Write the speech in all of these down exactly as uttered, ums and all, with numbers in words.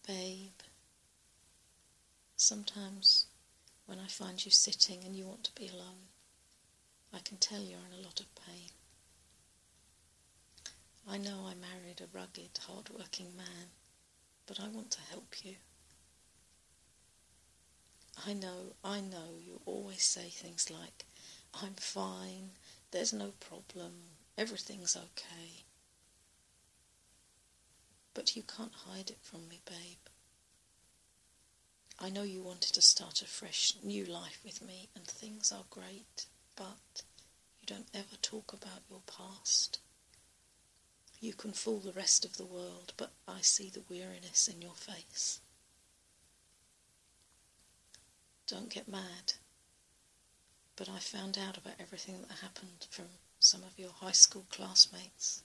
Babe, sometimes when I find you sitting and you want to be alone, I can tell you're in a lot of pain. I know I married a rugged, hard-working man, but I want to help you. I know, I know you always say things like, I'm fine, there's no problem, everything's okay. But you can't hide it from me, babe. I know you wanted to start a fresh, new life with me, and things are great, but you don't ever talk about your past. You can fool the rest of the world, but I see the weariness in your face. Don't get mad, but I found out about everything that happened from some of your high school classmates.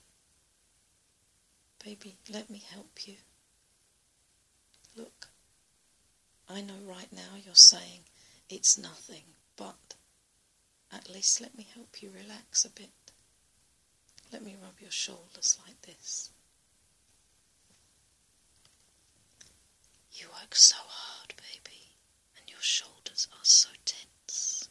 Baby, let me help you. Look, I know right now you're saying it's nothing, but at least let me help you relax a bit. Let me rub your shoulders like this. You work so hard, baby, and your shoulders are so tense.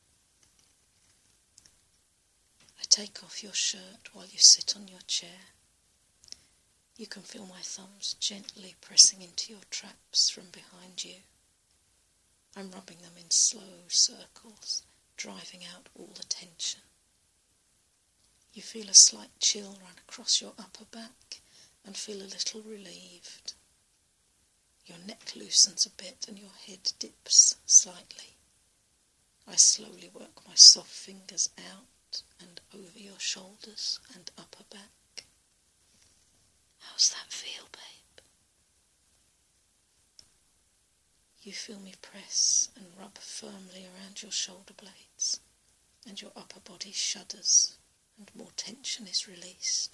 I take off your shirt while you sit on your chair. You can feel my thumbs gently pressing into your traps from behind you. I'm rubbing them in slow circles, driving out all the tension. You feel a slight chill run across your upper back and feel a little relieved. Your neck loosens a bit and your head dips slightly. I slowly work my soft fingers out and over your shoulders and upper back. How's that feel, babe? You feel me press and rub firmly around your shoulder blades, and your upper body shudders and more tension is released.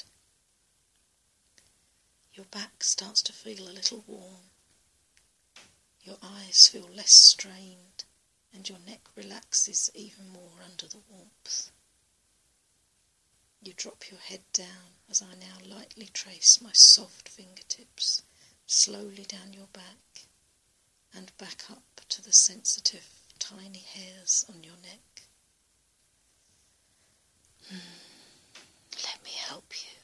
Your back starts to feel a little warm. Your eyes feel less strained, and your neck relaxes even more under the warmth. You drop your head down as I now lightly trace my soft fingertips slowly down your back and back up to the sensitive, tiny hairs on your neck. Hmm. Let me help you.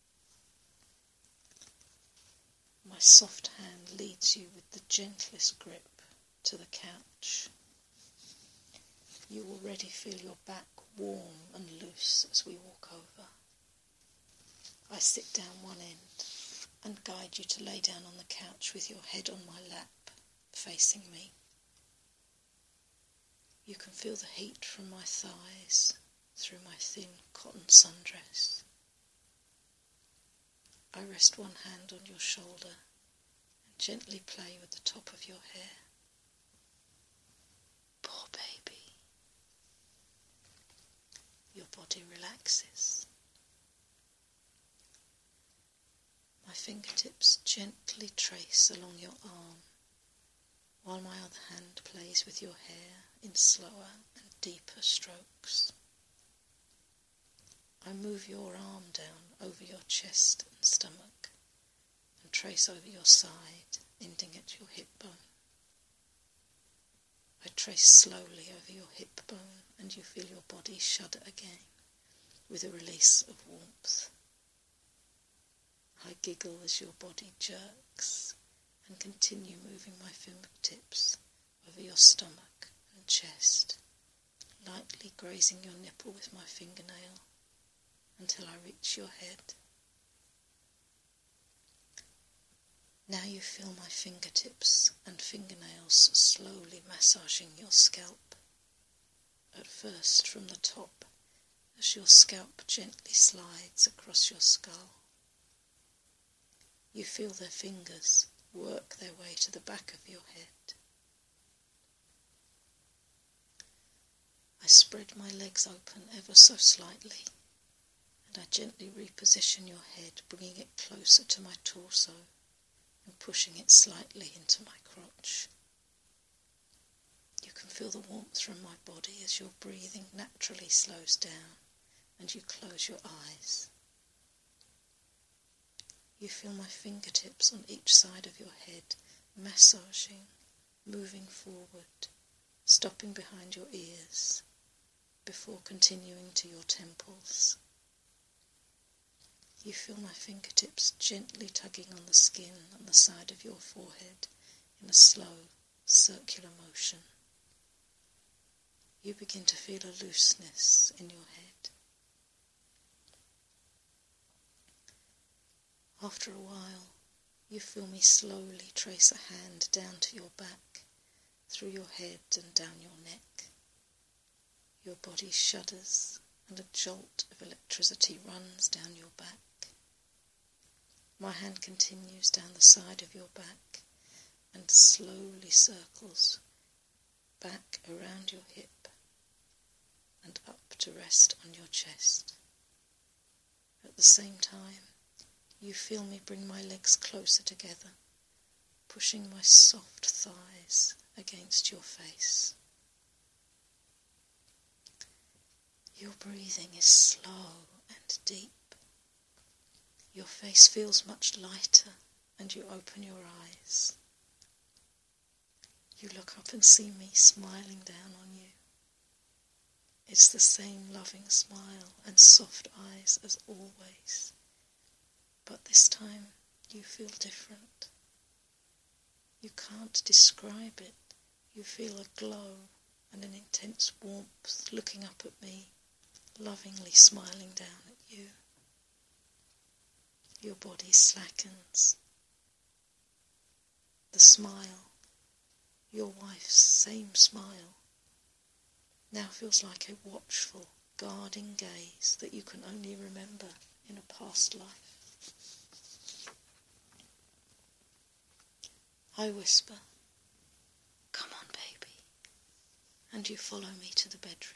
My soft hand leads you with the gentlest grip to the couch. You already feel your back warm and loose as we walk over. I sit down one end and guide you to lay down on the couch with your head on my lap, facing me. You can feel the heat from my thighs through my thin cotton sundress. I rest one hand on your shoulder and gently play with the top of your hair. Poor baby. Your body relaxes. My fingertips gently trace along your arm, while my other hand plays with your hair in slower and deeper strokes. I move your arm down over your chest and stomach and trace over your side, ending at your hip bone. I trace slowly over your hip bone and you feel your body shudder again with a release of warmth. I giggle as your body jerks and continue moving my fingertips over your stomach and chest, lightly grazing your nipple with my fingernail until I reach your head. Now you feel my fingertips and fingernails slowly massaging your scalp, at first from the top as your scalp gently slides across your skull. You feel their fingers work their way to the back of your head. I spread my legs open ever so slightly, and I gently reposition your head, bringing it closer to my torso and pushing it slightly into my crotch. You can feel the warmth from my body as your breathing naturally slows down and you close your eyes. You feel my fingertips on each side of your head, massaging, moving forward, stopping behind your ears, before continuing to your temples. You feel my fingertips gently tugging on the skin on the side of your forehead in a slow, circular motion. You begin to feel a looseness in your head. After a while, you feel me slowly trace a hand down to your back, through your head and down your neck. Your body shudders and a jolt of electricity runs down your back. My hand continues down the side of your back and slowly circles back around your hip and up to rest on your chest. At the same time, you feel me bring my legs closer together, pushing my soft thighs against your face. Your breathing is slow and deep. Your face feels much lighter and you open your eyes. You look up and see me smiling down on you. It's the same loving smile and soft eyes as always. But this time you feel different. You can't describe it. You feel a glow and an intense warmth looking up at me, lovingly smiling down at you. Your body slackens. The smile, your wife's same smile, now feels like a watchful, guarding gaze that you can only remember in a past life. I whisper, "Come on, baby," and you follow me to the bedroom.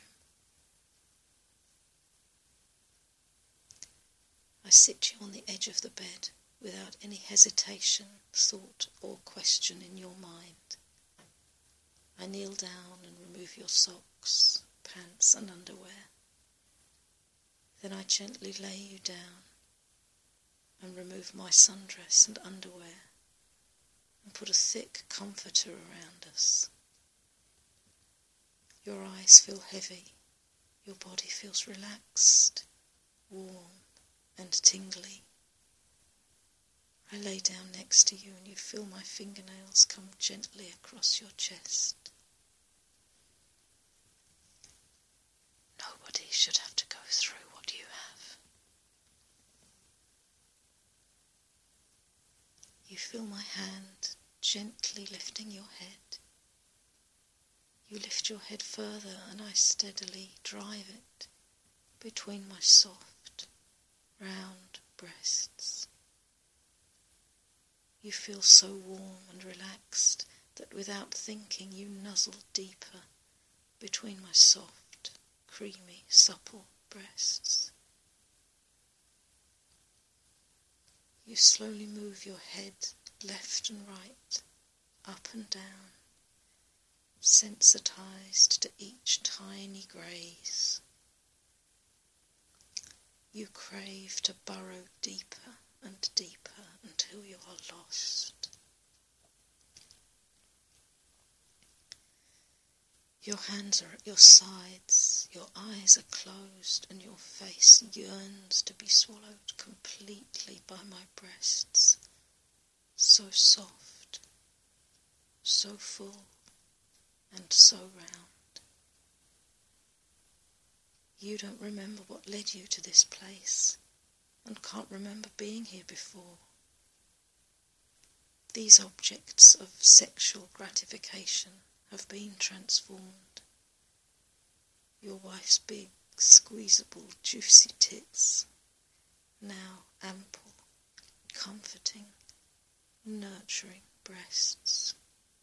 I sit you on the edge of the bed without any hesitation, thought or question in your mind. I kneel down and remove your socks, pants and underwear. Then I gently lay you down and remove my sundress and underwear and put a thick comforter around us. Your eyes feel heavy, your body feels relaxed, warm and tingly. I lay down next to you and you feel my fingernails come gently across your chest. Nobody should have to go through what you have. You feel my hand gently lifting your head. You lift your head further and I steadily drive it between my soft, round breasts. You feel so warm and relaxed that without thinking you nuzzle deeper between my soft, creamy, supple breasts. You slowly move your head left and right, up and down, sensitized to each tiny graze. You crave to burrow deeper and deeper until you are lost. Your hands are at your sides, your eyes are closed, and your face yearns to be swallowed completely by my breasts. So soft, so full, and so round. You don't remember what led you to this place, and can't remember being here before. These objects of sexual gratification have been transformed. Your wife's big, squeezable, juicy tits, now ample, comforting, nurturing breasts.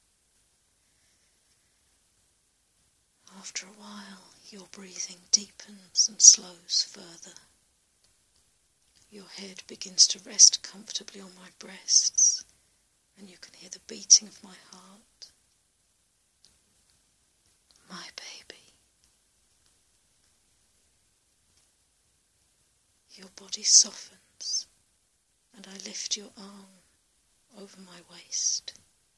After a while, your breathing deepens and slows further. Your head begins to rest comfortably on my breasts, and you can hear the beating of my heart. My baby. Your body softens, and I lift your arm over my waist.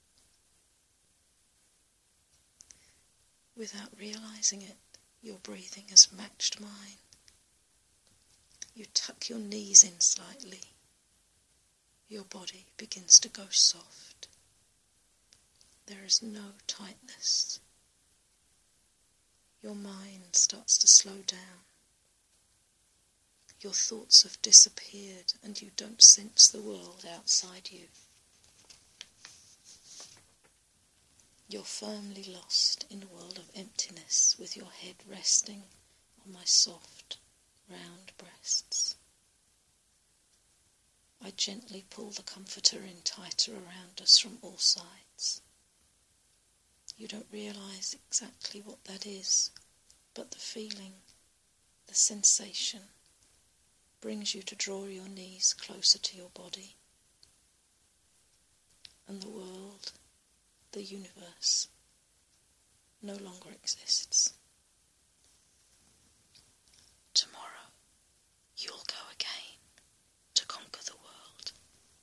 Without realizing it, your breathing has matched mine. You tuck your knees in slightly. Your body begins to go soft. There is no tightness. Your mind starts to slow down. Your thoughts have disappeared and you don't sense the world outside you. You're firmly lost in a world of emptiness with your head resting on my soft, round breasts. I gently pull the comforter in tighter around us from all sides. You don't realise exactly what that is, but the feeling, the sensation, brings you to draw your knees closer to your body. And the world, the universe, no longer exists. Tomorrow, you'll go again to conquer the world.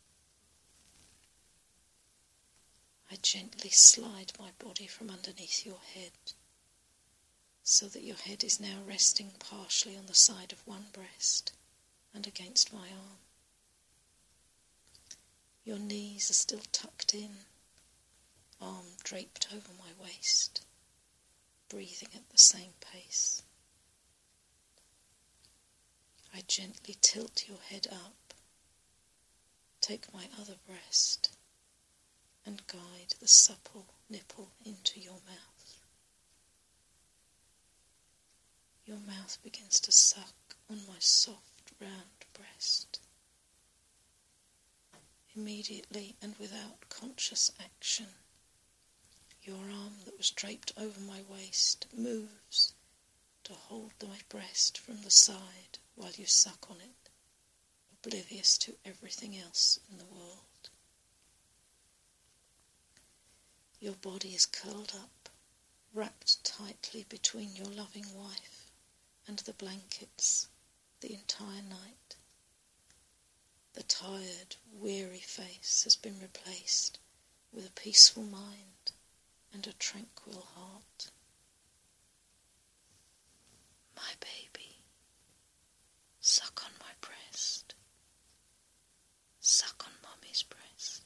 I gently slide my body from underneath your head, so that your head is now resting partially on the side of one breast and against my arm. Your knees are still tucked in, arm draped over my waist, breathing at the same pace. I gently tilt your head up, take my other breast, and guide the supple nipple into your mouth. Your mouth begins to suck on my soft, round breast. Immediately and without conscious action, your arm that was draped over my waist moves to hold my breast from the side while you suck on it, oblivious to everything else in the world. Your body is curled up, wrapped tightly between your loving wife and the blankets the entire night. The tired, weary face has been replaced with a peaceful mind and a tranquil heart. My baby, suck on my breast. Suck on Mummy's breast.